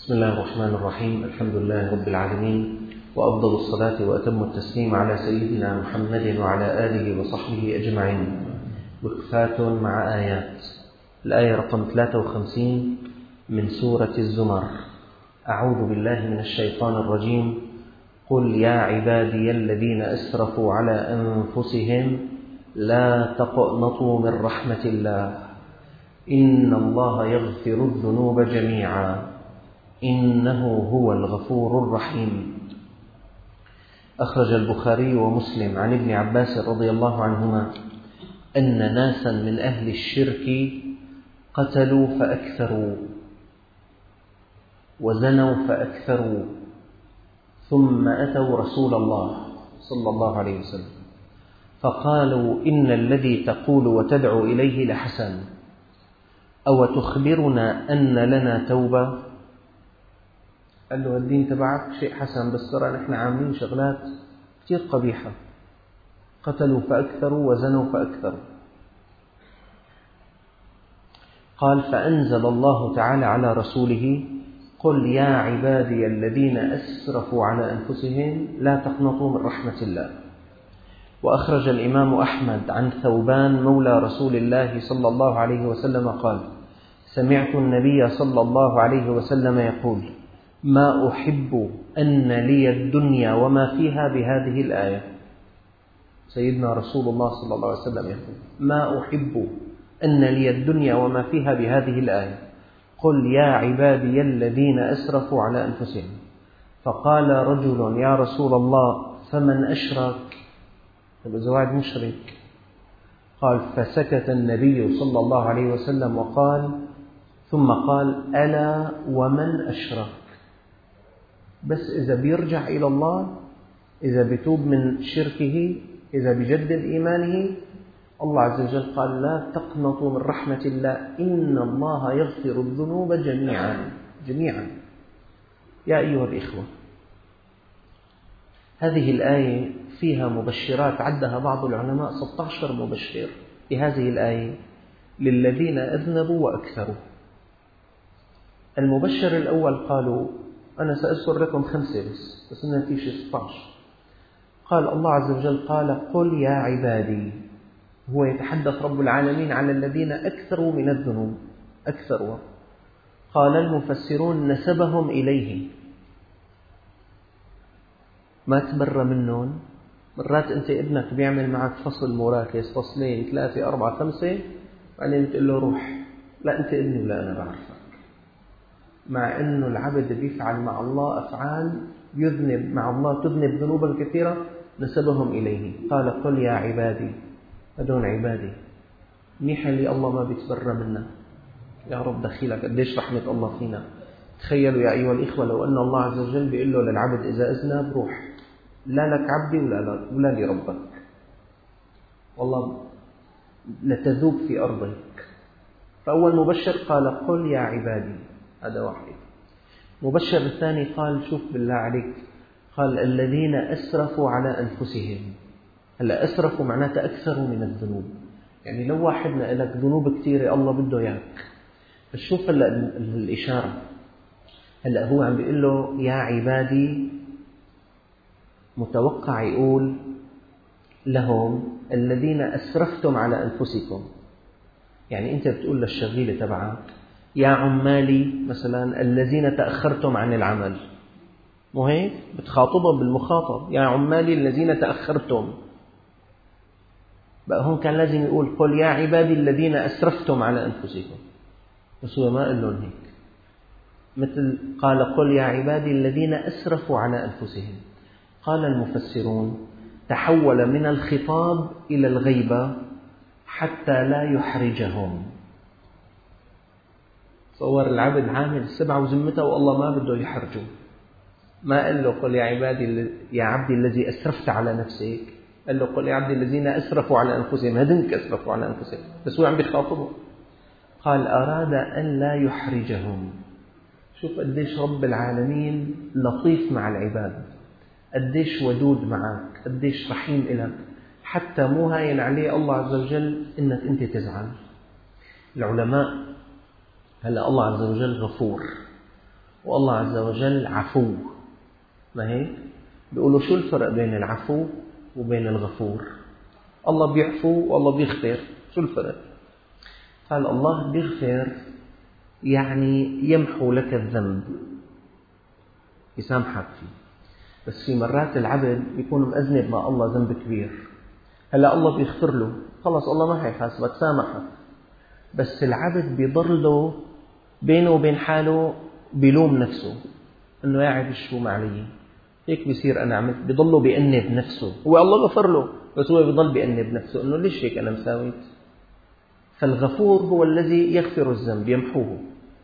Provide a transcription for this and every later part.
بسم الله الرحمن الرحيم. الحمد لله رب العالمين، وأفضل الصلاة وأتم التسليم على سيدنا محمد وعلى آله وصحبه أجمعين. وقفات مع آيات. الآية رقم 53 من سورة الزمر. أعوذ بالله من الشيطان الرجيم. قل يا عبادي الذين أسرفوا على أنفسهم لا تقنطوا من رحمة الله إن الله يغفر الذنوب جميعا إنه هو الغفور الرحيم. أخرج البخاري ومسلم عن ابن عباس رضي الله عنهما أن ناسا من أهل الشرك قتلوا فأكثروا وزنوا فأكثروا ثم أتوا رسول الله صلى الله عليه وسلم فقالوا إن الذي تقول وتدعو إليه لحسن، أو تخبرنا أن لنا توبة؟ قال له الدين تبعك شيء حسن، بس ترى نحن عاملين شغلات كثير قبيحة. قتلوا فأكثروا وزنوا فأكثروا. قال فأنزل الله تعالى على رسوله قل يا عبادي الذين أسرفوا على أنفسهم لا تقنطوا من رحمة الله. وأخرج الإمام أحمد عن ثوبان مولى رسول الله صلى الله عليه وسلم قال سمعت النبي صلى الله عليه وسلم يقول ما أحب أن لي الدنيا وما فيها بهذه الآية. سيدنا رسول الله صلى الله عليه وسلم يقول ما أحب أن لي الدنيا وما فيها بهذه الآية. قل يا عبادي الذين أسرفوا على أنفسهم. فقال رجل يا رسول الله فمن أشرك؟ الزواج مشرك. قال فسكت النبي صلى الله عليه وسلم وقال ثم قال ألا ومن أشرك؟ بس إذا بيرجع إلى الله، إذا بيتوب من شركه، إذا بيجدد إيمانه، الله عز وجل قال لا تقنطوا من رحمة الله إن الله يغفر الذنوب جميعا. يا أيها الإخوة، هذه الآية فيها مبشرات عدها بعض العلماء 16 مبشر في هذه الآية للذين أذنبوا وأكثروا. المبشر الأول قالوا أنا سأذكر لكم 5 بس إنها في 16. قال الله عز وجل قال قل يا عبادي، هو يتحدث رب العالمين على الذين أكثروا من الذنوب أكثروا. قال المفسرون نسبهم إليه، ما تبرى منهم. مرات أنت ابنك بيعمل معك فصل مراكز 2 3 4 5 بعدين بتقول له روح، لا أنت ابني ولا أنا بعرفك. مع أنه العبد بيفعل مع الله أفعال يذنب مع الله، تذنب ذنوبا كثيرة، نسبهم إليه. قال قل يا عبادي، هدول عبادي منيح اللي الله ما بيتبرى منا. يا رب دخيلك قديش رحمة الله فينا. تخيلوا يا أيها الإخوة لو أن الله عز وجل بيقول له للعبد إذا أذنب روح، لا لك عبدي ولا لربك، والله لتذوب في أرضك. فأول مبشر قال قل يا عبادي، هذا واحد. مبشر الثاني قال شوف بالله عليك، قال الذين أسرفوا على أنفسهم. هلا أسرفوا معناته أكثروا من الذنوب، يعني لو واحد لك ذنوب كثيرة الله بده إياك. بس شوف هلا الإشارة، هلا هو عم بيقول له يا عبادي، متوقع يقول لهم الذين أسرفتم على أنفسكم. يعني أنت بتقول للشغيلة تبعك يا عمالي مثلا الذين تأخرتم عن العمل، مو هيك؟ بتخاطبهم بالمخاطب يا عمالي الذين تأخرتم. بقى هون كان لازم يقول قل يا عبادي الذين أسرفتم على أنفسكم، بس هو ما قال لهم هيك. مثل قال قل يا عبادي الذين أسرفوا على أنفسهم. قال المفسرون تحول من الخطاب إلى الغيبة حتى لا يحرجهم. صور العبد عامل 7 وذمته والله ما بده يحرجه، ما قال له قل يا عبادي يا عبدي الذي أسرفت على نفسك، قال له قل يا عبدي الذين أسرفوا على أنفسهم، هدنك أسرفوا على أنفسهم، بس هو عم بيخاطبه. قال أراد أن لا يحرجهم. شوف قديش رب العالمين لطيف مع العباد، قديش ودود معك، قديش رحيم إلك، حتى مو هاين عليه الله عز وجل إنك أنت تزعل. العلماء هلا الله عز وجل غفور، والله عز وجل عفو. ما هيك؟ بيقولوا شو الفرق بين العفو وبين الغفور؟ الله بيعفو والله بيغفر، شو الفرق؟ قال الله بيغفر يعني يمحو لك الذنب، يسامحك فيه. بس في مرات العبد بيكون مأذنب مع الله ذنب كبير، هلا الله بيغفر له، خلص الله ما هيحاسبك، سامحك. بس العبد بيضل له بينه وبين حاله بيلوم نفسه انه يا عبد شو ما علي، هيك بيصير انا عملت، بيضله بيأنب نفسه. هو الله غفر له بس هو بيضل بيأنب نفسه انه ليش هيك انا مساويت. فالغفور هو الذي يغفر الذنب يمحوه.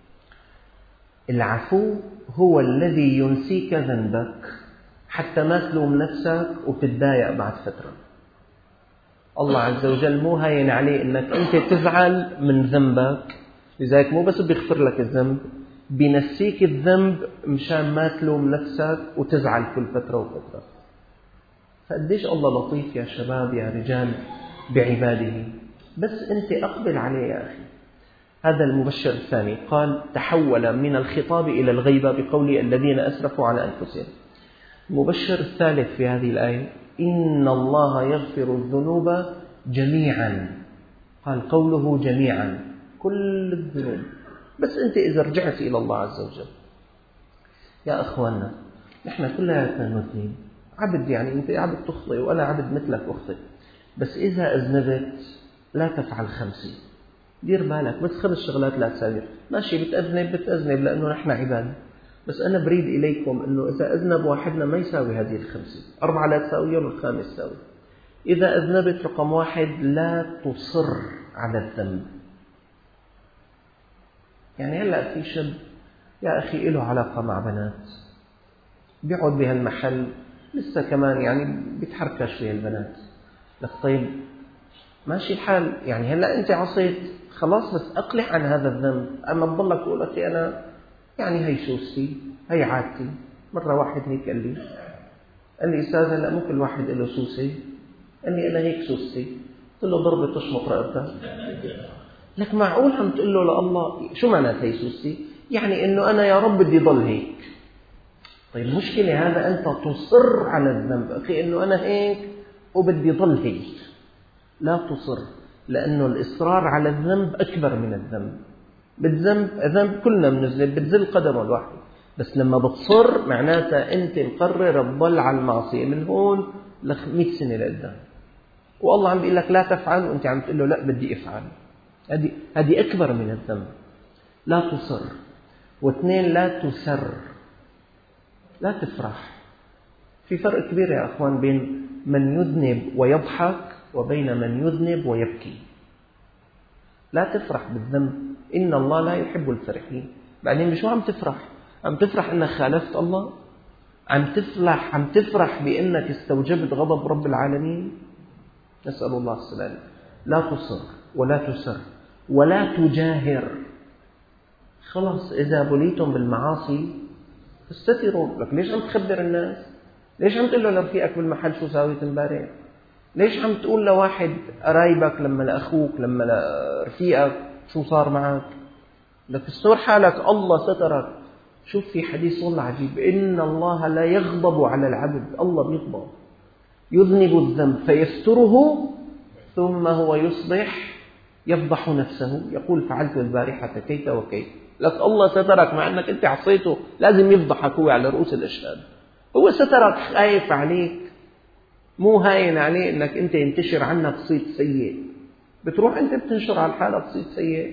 العفو هو الذي ينسيك ذنبك حتى ما تلوم نفسك وتتضايق بعد فترة. الله عز وجل مو هين عليه انك انت تزعل من ذنبك، لذلك مو بس بيغفر لك الذنب، بينسيك الذنب مشان ما تلوم نفسك وتزعل كل فترة وفترة. فقديش الله لطيف يا شباب يا رجال بعباده، بس انت اقبل عليه يا اخي. هذا المبشر الثاني قال تحول من الخطاب إلى الغيبة بقول الذين أسرفوا على أنفسهم. المبشر الثالث في هذه الآية إن الله يغفر الذنوب جميعا. قال قوله جميعا كل الذنوب، بس أنت إذا رجعت إلى الله عز وجل. يا أخواننا نحن كلنا نذنب، عبد يعني أنت عبد تخطئ وأنا عبد مثلك أخطئ، بس إذا أذنبت لا تفعل 50. دير بالك بس 5 شغلات لا تساوي. ماشي بتأذنب لأنه نحن عباد، بس أنا بريد إليكم أنه إذا أذنب واحدنا ما يساوي هذه 5، 4 لا تساوي وال5 تساوي. إذا أذنبت رقم 1 لا تصر على الذنب. يعني هلأ في شاب يا أخي له علاقة مع بنات، بيقعد بهالمحل لسه كمان يعني بيتحركش بها البنات. لك طيب ماشي الحال، يعني هلأ أنت عصيت خلاص بس أقلع عن هذا الذنب. أما تضلك تقول أخي أنا يعني هي سوستي هي عادتي. مرة واحد هيك قال لي أستاذ هلأ مو كل واحد له سوسي. قال لي أنا هيك سوستي. قلت له ضربة تشمط رقبتك. لك معقول عم تقول له لله شو معنات هي سوستي؟ يعني إنه أنا يا رب بدي ضل هيك. طيب مشكلة هذا أنت تصر على الذنب أخي إنه أنا هيك وبدي ضل هيك. لا تصر، لأنه الإصرار على الذنب أكبر من الذنب. الذنب كلنا بنذنب، بتزل قدم الواحد، بس لما بتصر معناتها أنت مقرر تضل على المعصية من هون ل 100 سنة لقدام. والله عم بيقول لك لا تفعل وأنت عم تقول له لا بدي أفعل. هذه أكبر من الذنب. لا تصر. واثنين لا تسر، لا تفرح. في فرق كبير يا أخوان بين من يذنب ويضحك وبين من يذنب ويبكي. لا تفرح بالذنب، إن الله لا يحب الفرحين. بعدين بشو عم تفرح؟ عم تفرح إنك خالفت الله؟ عم تفرح بإنك استوجبت غضب رب العالمين؟ نسأل الله السلامة. لا تصر ولا تسر ولا تجاهر. خلاص إذا بليتم بالمعاصي استتروا. لك ليش عم تخبر الناس؟ ليش عم تقول له لرفيقك بالمحل شو ساويت امبارح؟ ليش عم تقول لواحد قرايبك لما لأخوك لما لرفيقك شو صار معك؟ لك استر حالك الله سترك. شوف في حديث والله عجيب، إن الله لا يغضب على العبد. الله بيغضب، يذنب الذنب فيستره ثم هو يصبح يفضح نفسه يقول فعلت البارحة كيف وكيف. لك الله سترك مع أنك أنت عصيته، لازم يفضحك هو على رؤوس الأشهاد. هو سترك خايف عليك، مو هاين عليه أنك أنت ينتشر عنك صيت سيء. بتروح أنت بتنشر على الحالة صيت سيء.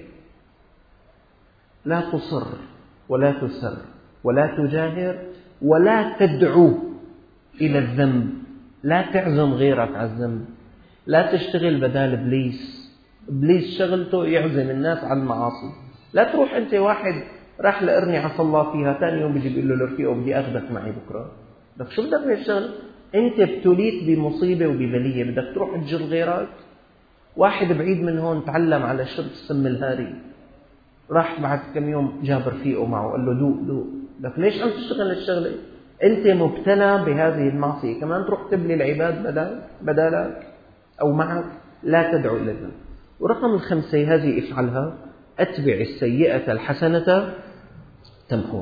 لا تصر ولا تسر ولا تجاهر ولا تدعو إلى الذنب. لا تعزم غيرك على الذنب. لا تشتغل بدال إبليس. إبليس شغلته يعزم الناس على المعاصي. لا تروح أنت واحد راح لقرني عصى الله فيها، ثاني يوم بيجي بيقول له لرفيقه بدي أخذك معي بكرة. بدك شو بدك بالشغل؟ أنت ابتليت بمصيبة وببلية، بدك تروح تجر غيرك؟ واحد بعيد من هون تعلم على شرب السم الهاري، راح بعد كم يوم جاب رفيقه معه قال له دوق. لك ليش عم تشتغل الشغلة؟ أنت مبتلى بهذه المعصية، كمان تروح تبلي العباد بدالك أو معك. لا تدعو إلى الذنب. ورقم 5 هذه افعلها، أتبع السيئة الحسنة تمحوها.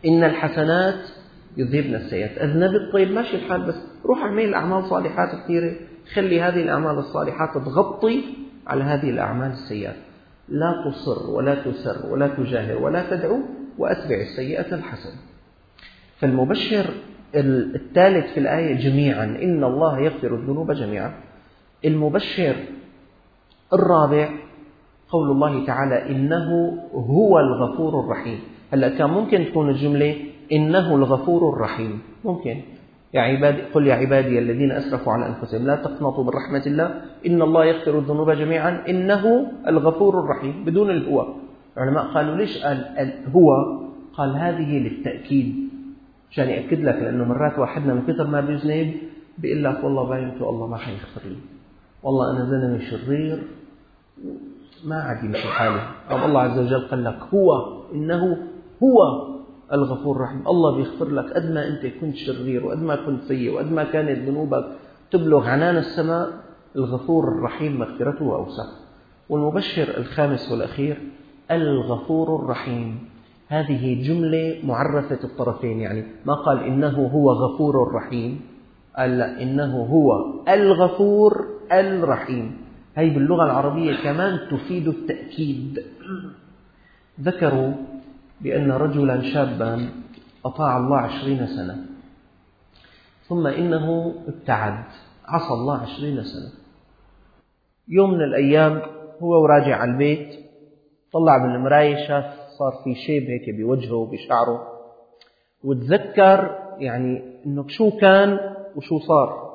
إن الحسنات يذهبن السيئات. أذنبت طيب ماشي الحال، بس روح اعمل أعمال صالحات كثيرة، خلي هذه الأعمال الصالحات تغطي على هذه الأعمال السيئات. لا تصر ولا تسر ولا تجاهر ولا تدعو، وأتبع السيئة الحسنة. فالمبشر الثالث في الآية جميعا إن الله يغفر الذنوب جميعا. المبشر الرابع قول الله تعالى إنه هو الغفور الرحيم. هلأ كان ممكن تكون الجملة إنه الغفور الرحيم، ممكن يا عبادي قل يا عبادي الذين أسرفوا على أنفسهم لا تقنطوا من رحمة الله إن الله يغفر الذنوب جميعا إنه الغفور الرحيم بدون الهو. العلماء قالوا ليش قال هو؟ قال هذه للتأكيد، عشان يأكد لك، لأنه مرات واحدنا من كثر ما بيذنب بيقول لك والله باينته الله ما حيغفر لي، والله أنا زلمة شرير ما عاد يمشي حالي. أو الله عز وجل قال لك هو إنه هو الغفور الرحيم، الله بيغفر لك قد ما أنت كنت شرير وقد ما كنت سيء وقد ما كانت ذنوبك تبلغ عنان السماء، الغفور الرحيم مغفرته أوسع. والمبشر الخامس والأخير الغفور الرحيم، هذه جملة معرفة الطرفين، يعني ما قال إنه هو غفور رحيم، قال لا إنه هو الغفور الرحيم. هي باللغة العربية كمان تفيد التأكيد. ذكروا بأن رجلا شابا أطاع الله 20 سنة، ثم إنه ابتعد عصى الله 20 سنة. يوم من الأيام هو وراجع على البيت طلع بالمراية شاف صار في شيب هيك بوجهه وبشعره، وتذكر يعني إنه شو كان وشو صار.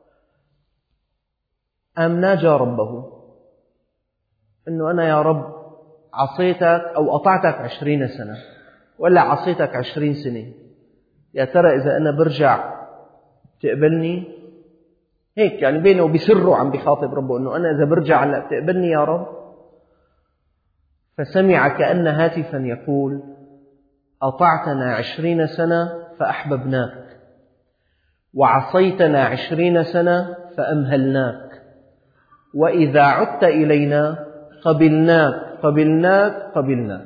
قام ناجى ربه إنه أنا يا رب عصيتك أو أطعتك 20 سنة ولا عصيتك 20 سنة، يا ترى إذا أنا برجع تقبلني؟ هيك يعني بينه وبسره عم بيخاطب ربه إنه أنا إذا برجع هلا تقبلني يا رب. فسمع كأن هاتفا يقول أطعتنا 20 سنة فأحببناك، وعصيتنا 20 سنة فأمهلناك، وإذا عدت إلينا قبلناك.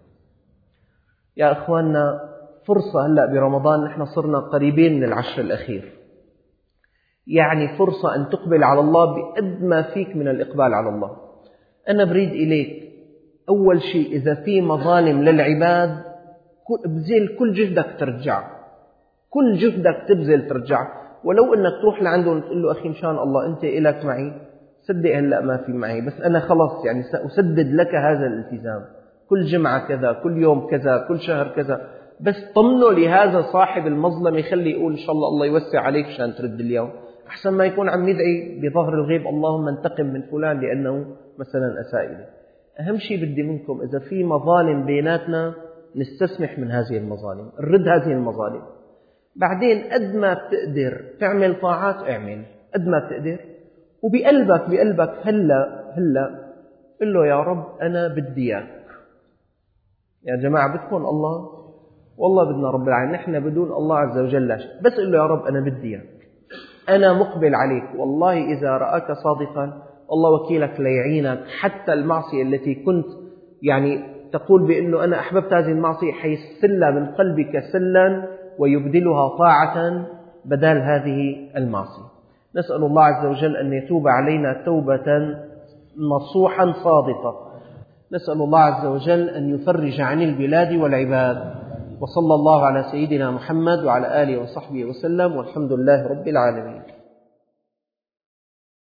يا أخواننا فرصة هلأ برمضان نحن صرنا قريبين من العشر الأخير، يعني فرصة أن تقبل على الله بقد ما فيك من الإقبال على الله. أنا بريد إليك أول شيء إذا في مظالم للعباد بذل كل جهدك ترجع، كل جهدك تبذل ترجع، ولو أنك تروح لعنده وتقول له أخي إن شاء الله أنت إلك معي، صدق هلأ ما في معي بس أنا خلص يعني سأسدد لك هذا الالتزام، كل جمعة كذا، كل يوم كذا، كل شهر كذا، بس طمنه لهذا صاحب المظلمة يخلي يقول إن شاء الله الله يوسع عليك عشان ترد اليوم، أحسن ما يكون عم يدعي بظهر الغيب اللهم انتقم من فلان لأنه مثلا أساء إليه. أهم شيء بدي منكم إذا في مظالم بيناتنا نستسمح من هذه المظالم، نرد هذه المظالم. بعدين قد ما بتقدر تعمل طاعات اعمل قد ما بتقدر، وبقلبك هلا قل له يا رب أنا بدي إياك. يا جماعة بدكم الله؟ والله بدنا رب العالمين، نحن بدون الله عز وجل لا شيء، بس قل له يا رب أنا بدي إياك، أنا مقبل عليك، والله إذا رآك صادقا الله وكيلك ليعينك، حتى المعصية التي كنت يعني تقول بأنه أنا أحببت هذه المعصية حيسل من قلبك سلا ويبدلها طاعة بدال هذه المعصية. نسأل الله عز وجل أن يتوب علينا توبة نصوحا صادقة. نسأل الله عز وجل أن يفرج عن البلاد والعباد. وصلى الله على سيدنا محمد وعلى آله وصحبه وسلم، والحمد لله رب العالمين.